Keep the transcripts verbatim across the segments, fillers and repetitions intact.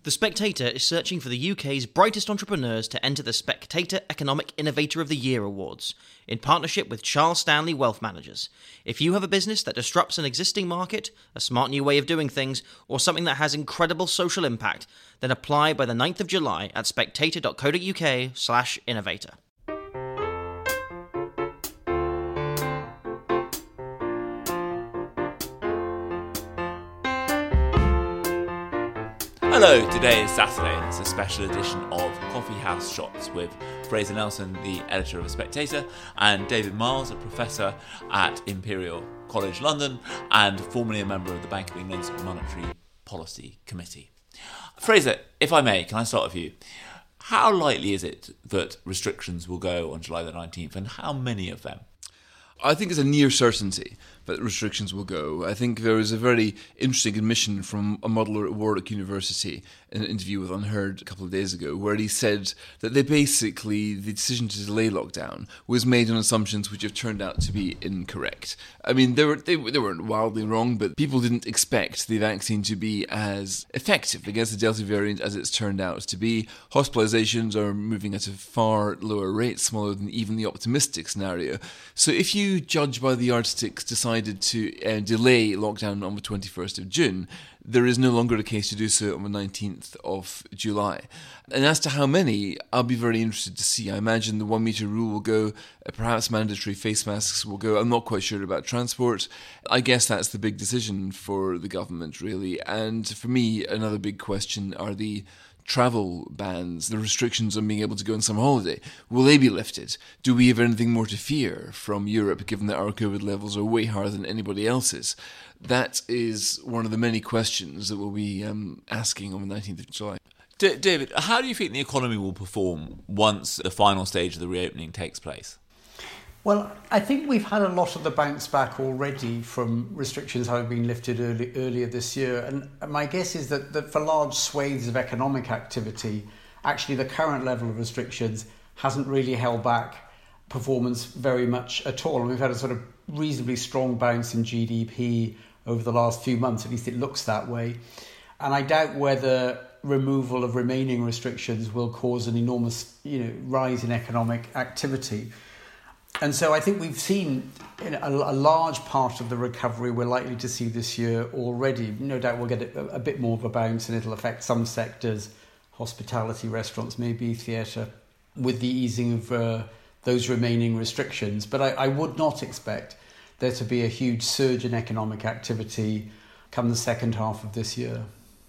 The Spectator is searching for the U K's brightest entrepreneurs to enter the Spectator Economic Innovator of the Year Awards, in partnership with Charles Stanley Wealth Managers. If you have a business that disrupts an existing market, a smart new way of doing things, or something that has incredible social impact, then apply by the ninth of July at spectator.co.uk slash innovator. Hello, today is Saturday and it's a special edition of Coffee House Shots with Fraser Nelson, the editor of The Spectator, and David Miles, a professor at Imperial College London and formerly a member of the Bank of England's Monetary Policy Committee. Fraser, if I may, can I start with you? How likely is it that restrictions will go on July the nineteenth, and how many of them? I think it's a near certainty that restrictions will go. I think there was a very interesting admission from a modeller at Warwick University in an interview with Unheard a couple of days ago, where he said that they basically, the decision to delay lockdown was made on assumptions which have turned out to be incorrect. I mean, they, were, they, they weren't wildly wrong, but people didn't expect the vaccine to be as effective against the Delta variant as it's turned out to be. Hospitalizations are moving at a far lower rate, smaller than even the optimistic scenario. So if you judge by the yardsticks decided to uh, delay lockdown on the twenty-first of June, there is no longer a case to do so on the nineteenth of July. And as to how many, I'll be very interested to see. I imagine the one metre rule will go, uh, perhaps mandatory face masks will go. I'm not quite sure about transport. I guess that's the big decision for the government, really. And for me, another big question are the travel bans, the restrictions on being able to go on summer holiday. Will they be lifted? Do we have anything more to fear from Europe, given that our COVID levels are way higher than anybody else's? That is one of the many questions that we'll be um, asking on the nineteenth of July. D- David, how do you think the economy will perform once the final stage of the reopening takes place? Well, I think we've had a lot of the bounce back already from restrictions having been lifted early, earlier this year. And my guess is that, that for large swathes of economic activity, actually the current level of restrictions hasn't really held back performance very much at all. And we've had a sort of reasonably strong bounce in G D P over the last few months, at least it looks that way. And I doubt whether removal of remaining restrictions will cause an enormous, you know, rise in economic activity. And so I think we've seen you know, a, a large part of the recovery we're likely to see this year already. No doubt we'll get a, a bit more of a bounce and it'll affect some sectors, hospitality, restaurants, maybe theatre, with the easing of uh, those remaining restrictions. But I, I would not expect there to be a huge surge in economic activity come the second half of this year.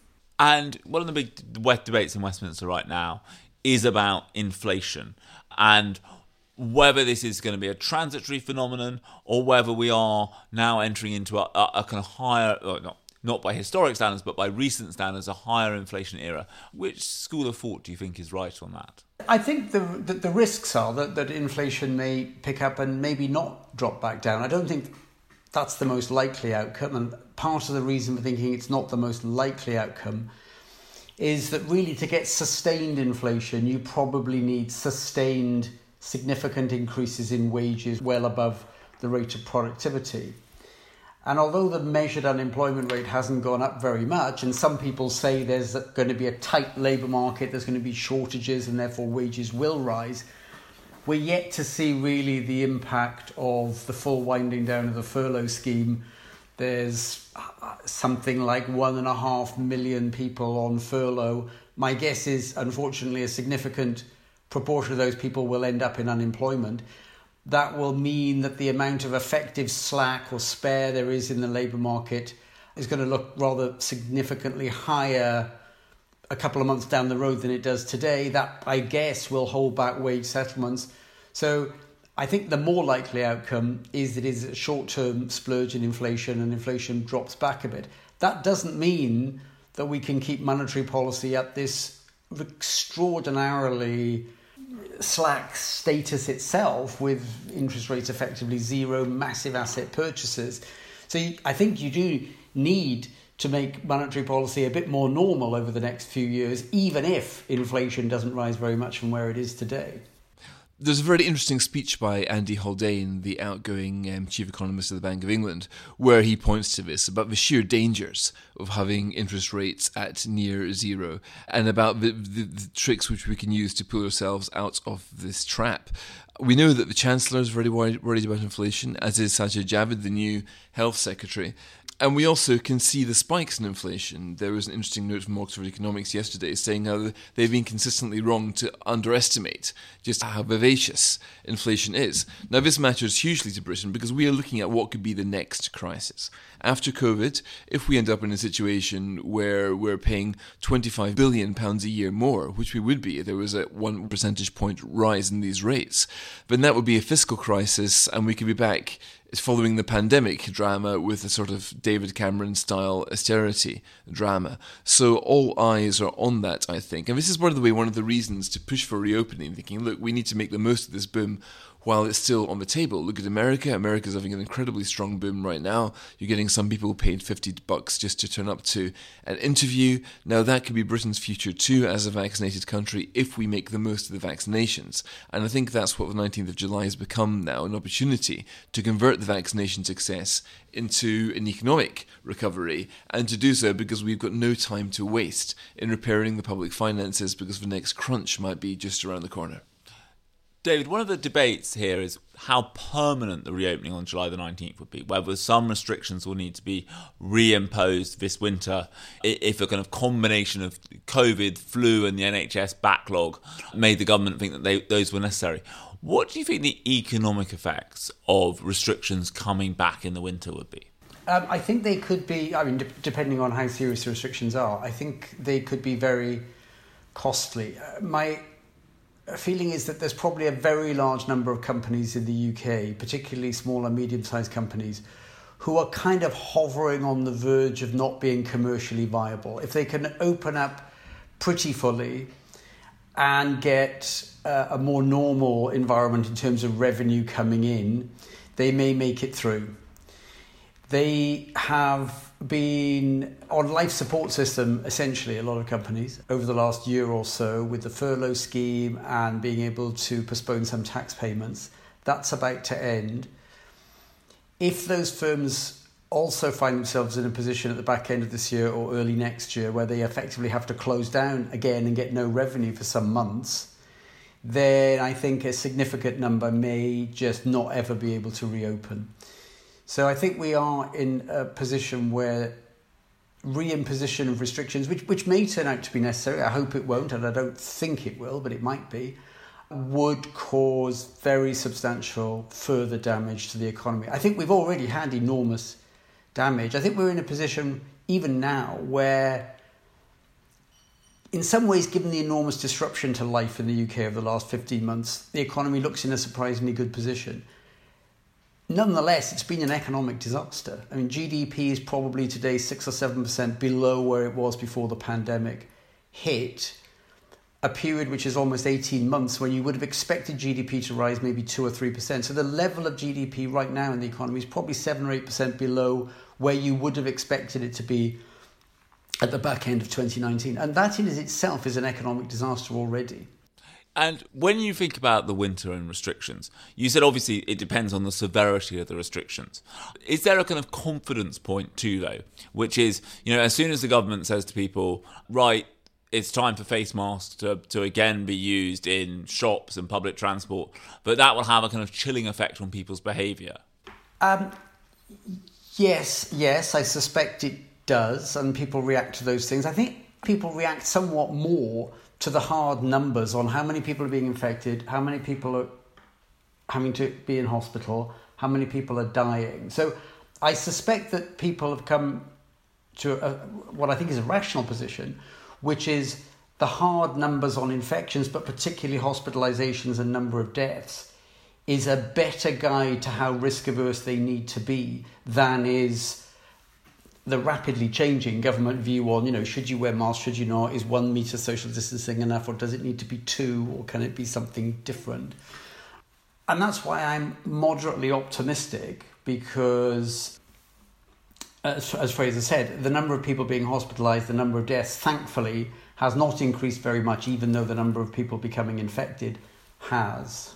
And one of the big wet debates in Westminster right now is about inflation and whether this is going to be a transitory phenomenon or whether we are now entering into a, a, a kind of higher, well, not, not by historic standards, but by recent standards, a higher inflation era. Which school of thought do you think is right on that? I think the, the, the risks are that, that inflation may pick up and maybe not drop back down. I don't think that's the most likely outcome. And part of the reason for thinking it's not the most likely outcome is that really to get sustained inflation, you probably need sustained significant increases in wages well above the rate of productivity. And although the measured unemployment rate hasn't gone up very much, and some people say there's going to be a tight labour market, there's going to be shortages and therefore wages will rise, we're yet to see really the impact of the full winding down of the furlough scheme. There's something like one and a half million people on furlough. My guess is, unfortunately, a significant proportion of those people will end up in unemployment. That will mean that the amount of effective slack or spare there is in the labour market is going to look rather significantly higher a couple of months down the road than it does today. That, I guess, will hold back wage settlements. So I think the more likely outcome is that it is a short-term splurge in inflation and inflation drops back a bit. That doesn't mean that we can keep monetary policy at this extraordinarily slack status itself with interest rates effectively zero, massive asset purchases. So you, I think you do need to make monetary policy a bit more normal over the next few years, even if inflation doesn't rise very much from where it is today. There's a very interesting speech by Andy Haldane, the outgoing um, chief economist of the Bank of England, where he points to this, about the sheer dangers of having interest rates at near zero, and about the, the, the tricks which we can use to pull ourselves out of this trap. We know that the Chancellor is very worried, worried about inflation, as is Sajid Javid, the new Health Secretary. And we also can see the spikes in inflation. There was an interesting note from Oxford Economics yesterday saying how they've been consistently wrong to underestimate just how vivacious inflation is. Now, this matters hugely to Britain because we are looking at what could be the next crisis. After COVID, if we end up in a situation where we're paying twenty-five billion pounds a year more, which we would be if there was a one percentage point rise in these rates, then that would be a fiscal crisis and we could be back following the pandemic drama with a sort of David Cameron-style austerity drama. So all eyes are on that, I think. And this is, by the way, one of the reasons to push for reopening, thinking, look, we need to make the most of this boom while it's still on the table. Look at America. America's having an incredibly strong boom right now. You're getting some people paid fifty bucks just to turn up to an interview. Now, that could be Britain's future too as a vaccinated country if we make the most of the vaccinations. And I think that's what the nineteenth of July has become now, an opportunity to convert the vaccination success into an economic recovery, and to do so because we've got no time to waste in repairing the public finances because the next crunch might be just around the corner. David, one of the debates here is how permanent the reopening on July the nineteenth would be, whether some restrictions will need to be reimposed this winter if a kind of combination of COVID, flu and the N H S backlog made the government think that they, those were necessary. What do you think the economic effects of restrictions coming back in the winter would be? Um, I think they could be, I mean, de- depending on how serious the restrictions are, I think they could be very costly. Uh, my feeling is that there's probably a very large number of companies in the U K, particularly small and medium-sized companies, who are kind of hovering on the verge of not being commercially viable. If they can open up pretty fully and get uh, a more normal environment in terms of revenue coming in, they may make it through. They have been on life support system, essentially, a lot of companies, over the last year or so with the furlough scheme and being able to postpone some tax payments. That's about to end. If those firms also find themselves in a position at the back end of this year or early next year where they effectively have to close down again and get no revenue for some months, then I think a significant number may just not ever be able to reopen. So I think we are in a position where reimposition of restrictions, which, which may turn out to be necessary, I hope it won't, and I don't think it will, but it might be, would cause very substantial further damage to the economy. I think we've already had enormous damage. I think we're in a position even now where, in some ways, given the enormous disruption to life in the U K over the last fifteen months, the economy looks in a surprisingly good position. Nonetheless, it's been an economic disaster. I mean, G D P is probably today six or seven percent below where it was before the pandemic hit, a period which is almost eighteen months when you would have expected G D P to rise maybe two or three percent. So the level of G D P right now in the economy is probably seven or eight percent below where you would have expected it to be at the back end of twenty nineteen. And that in itself is an economic disaster already. And when you think about the winter and restrictions, you said obviously it depends on the severity of the restrictions. Is there a kind of confidence point too, though, which is, you know, as soon as the government says to people, right, it's time for face masks to, to again be used in shops and public transport, but that will have a kind of chilling effect on people's behaviour? Um, yes, yes, I suspect it does, and people react to those things. I think people react somewhat more to the hard numbers on how many people are being infected, how many people are having to be in hospital, how many people are dying. So I suspect that people have come to a, what I think is a rational position, which is the hard numbers on infections, but particularly hospitalizations and number of deaths, is a better guide to how risk-averse they need to be than is the rapidly changing government view on, you know, should you wear masks, should you not? Is one metre social distancing enough, or does it need to be two, or can it be something different? And that's why I'm moderately optimistic, because, as, as Fraser said, the number of people being hospitalised, the number of deaths, thankfully, has not increased very much, even though the number of people becoming infected has.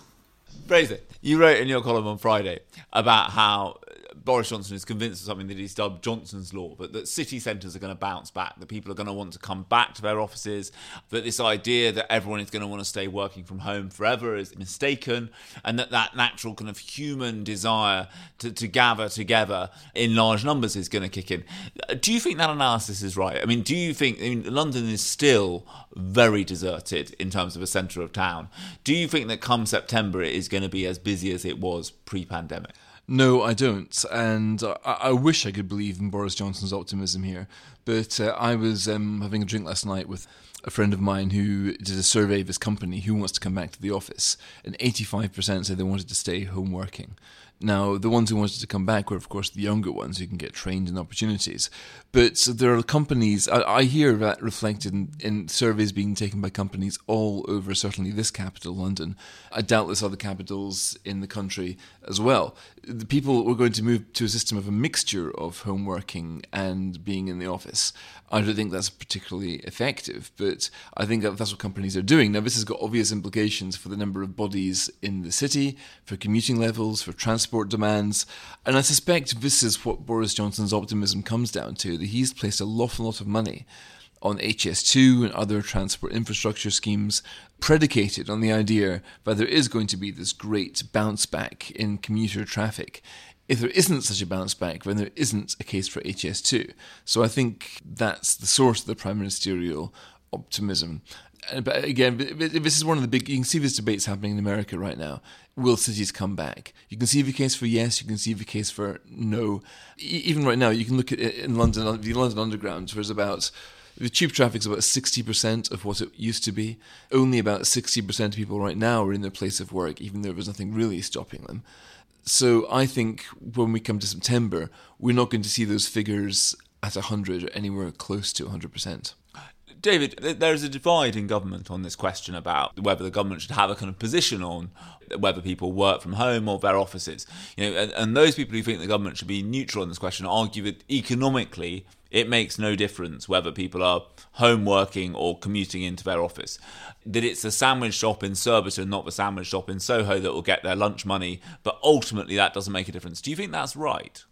Fraser, you wrote in your column on Friday about how Boris Johnson is convinced of something that he's dubbed Johnson's Law, but that city centres are going to bounce back, that people are going to want to come back to their offices, that this idea that everyone is going to want to stay working from home forever is mistaken, and that that natural kind of human desire to, to gather together in large numbers is going to kick in. Do you think that analysis is right? I mean, do you think I mean, London is still very deserted in terms of a centre of town? Do you think that come September it is going to be as busy as it was pre-pandemic? No, I don't, and I, I wish I could believe in Boris Johnson's optimism here, but uh, I was um, having a drink last night with a friend of mine who did a survey of his company who wants to come back to the office, and eighty-five percent said they wanted to stay home working. Now, the ones who wanted to come back were, of course, the younger ones who can get trained in opportunities. But there are companies, I, I hear that reflected in, in surveys being taken by companies all over, certainly this capital, London. I doubtless other capitals in the country as well. The people were going to move to a system of a mixture of home working and being in the office. I don't think that's particularly effective, but I think that that's what companies are doing. Now, this has got obvious implications for the number of bodies in the city, for commuting levels, for transport demands, and I suspect this is what Boris Johnson's optimism comes down to, that he's placed a lot, a lot of money on H S two and other transport infrastructure schemes predicated on the idea that there is going to be this great bounce back in commuter traffic. If there isn't such a bounce back, then there isn't a case for H S two. So I think that's the source of the prime ministerial optimism. But again, this is one of the big, you can see this debates happening in America right now. Will cities come back? You can see the case for yes, you can see the case for no. Even right now, you can look at it in London, the London Underground, where it's about, the tube traffic is about sixty percent of what it used to be. Only about sixty percent of people right now are in their place of work, even though there's nothing really stopping them. So I think when we come to September, we're not going to see those figures at one hundred or anywhere close to one hundred percent. David, there's a divide in government on this question about whether the government should have a kind of position on whether people work from home or their offices. You know, and, and those people who think the government should be neutral on this question argue that economically it makes no difference whether people are home working or commuting into their office. That it's the sandwich shop in Surbiton, not the sandwich shop in Soho, that will get their lunch money, but ultimately that doesn't make a difference. Do you think that's right?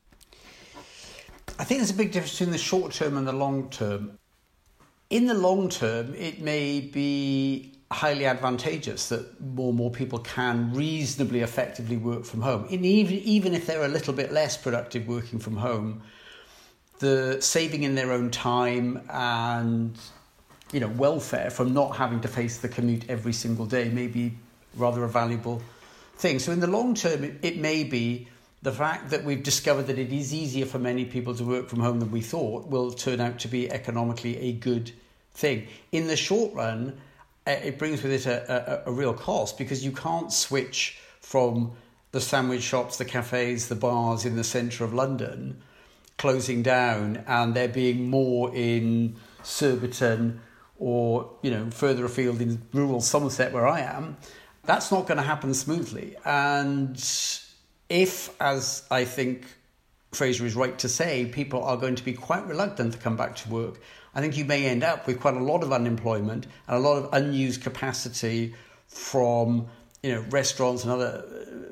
I think there's a big difference between the short term and the long term. In the long term, it may be highly advantageous that more and more people can reasonably effectively work from home. And even, even if they're a little bit less productive working from home, the saving in their own time and, you know, welfare from not having to face the commute every single day may be rather a valuable thing. So in the long term, it, it may be the fact that we've discovered that it is easier for many people to work from home than we thought will turn out to be economically a good thing. In the short run, it brings with it a, a, a real cost, because you can't switch from the sandwich shops, the cafes, the bars in the centre of London closing down and there being more in Surbiton or, you know, further afield in rural Somerset where I am. That's not going to happen smoothly. And if, as I think Fraser is right to say, people are going to be quite reluctant to come back to work, I think you may end up with quite a lot of unemployment and a lot of unused capacity from, you know, restaurants and other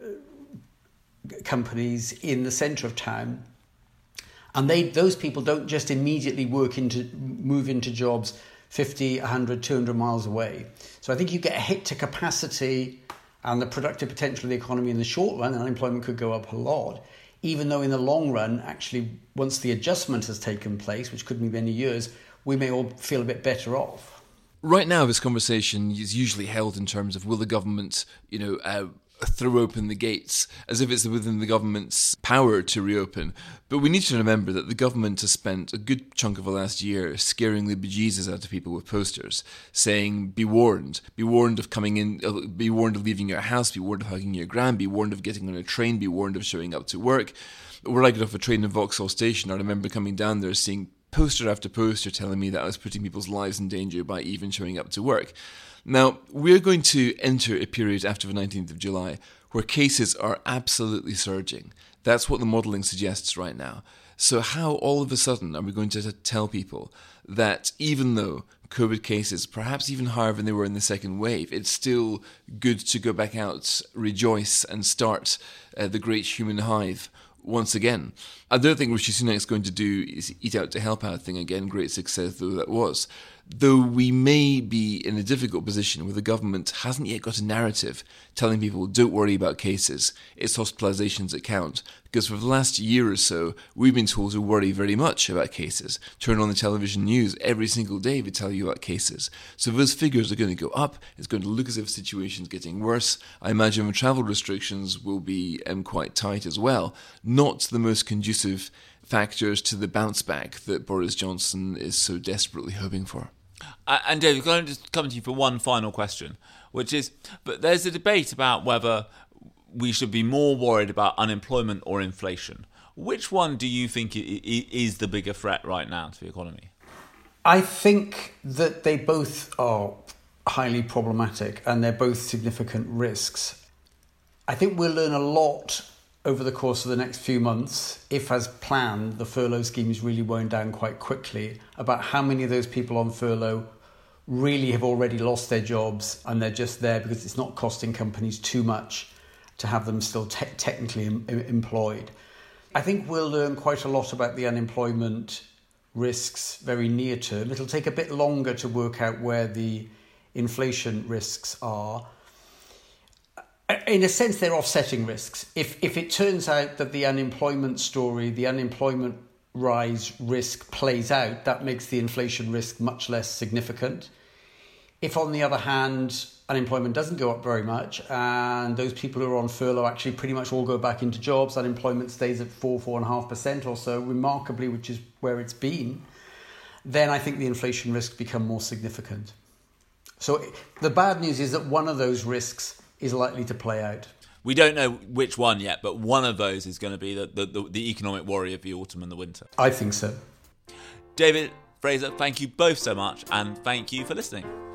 companies in the centre of town. And they, those people don't just immediately work into, move into jobs fifty, one hundred, two hundred miles away. So I think you get a hit to capacity and the productive potential of the economy in the short run, and unemployment could go up a lot. Even though in the long run, actually, once the adjustment has taken place, which could be many years, we may all feel a bit better off. Right now, this conversation is usually held in terms of will the government, you know, uh, throw open the gates, as if it's within the government's power to reopen. But we need to remember that the government has spent a good chunk of the last year scaring the bejesus out of people with posters, saying, be warned, be warned of coming in, be warned of leaving your house, be warned of hugging your gran, be warned of getting on a train, be warned of showing up to work. When I got off a train in Vauxhall Station, I remember coming down there seeing poster after poster telling me that I was putting people's lives in danger by even showing up to work. Now, we're going to enter a period after the nineteenth of July where cases are absolutely surging. That's what the modelling suggests right now. So how all of a sudden are we going to tell people that even though COVID cases, perhaps even higher than they were in the second wave, it's still good to go back out, rejoice, and start uh, the great human hive once again? I don't think Rishi Sunak is going to do his eat out to help out thing again, great success though that was. Though we may be in a difficult position where the government hasn't yet got a narrative telling people don't worry about cases, it's hospitalisations that count. Because for the last year or so, we've been told to worry very much about cases. Turn on the television news, every single day they tell you about cases. So those figures are going to go up, it's going to look as if the situation's getting worse. I imagine the travel restrictions will be um, quite tight as well. Not the most conducive factors to the bounce back that Boris Johnson is so desperately hoping for. Uh, and David, can I just come to you for one final question, which is, but there's a debate about whether we should be more worried about unemployment or inflation. Which one do you think is the bigger threat right now to the economy? I think that they both are highly problematic and they're both significant risks. I think we'll learn a lot over the course of the next few months, if as planned, the furlough scheme is really wound down quite quickly, about how many of those people on furlough really have already lost their jobs and they're just there because it's not costing companies too much to have them still te- technically em- employed. I think we'll learn quite a lot about the unemployment risks very near term. It'll take a bit longer to work out where the inflation risks are. In a sense, they're offsetting risks. If if it turns out that the unemployment story, the unemployment rise risk plays out, that makes the inflation risk much less significant. If, on the other hand, unemployment doesn't go up very much and those people who are on furlough actually pretty much all go back into jobs, unemployment stays at four, four and a half percent or so, remarkably, which is where it's been, then I think the inflation risks become more significant. So the bad news is that one of those risks is likely to play out. We don't know which one yet, but one of those is going to be the, the, the, the economic worry of the autumn and the winter. I think so. David, Fraser, thank you both so much, and thank you for listening.